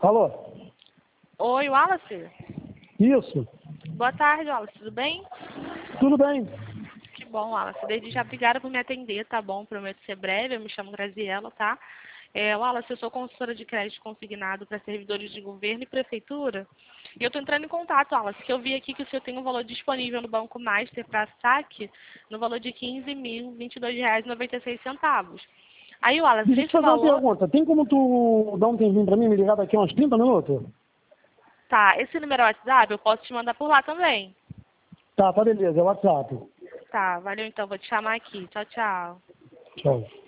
Alô? Oi, Wallace? Isso. Boa tarde, Wallace. Tudo bem? Tudo bem. Que bom, Wallace. Desde já, obrigada por me atender, tá bom? Prometo ser breve. Eu me chamo Graziela, tá? Wallace, eu sou consultora de crédito consignado para servidores de governo e prefeitura. E eu estou entrando em contato, Wallace, que eu vi aqui que o senhor tem um valor disponível no Banco Master para saque no valor de R$ 15.022,96. Aí, Wallace, Deixa eu te esse fazer uma valor... pergunta. Tem como tu dar um tempinho pra mim, me ligar daqui a uns 30 minutos? Tá, esse número é WhatsApp, eu posso te mandar por lá também. Tá beleza, é o WhatsApp. Tá, valeu então, vou te chamar aqui. Tchau, tchau. Tchau.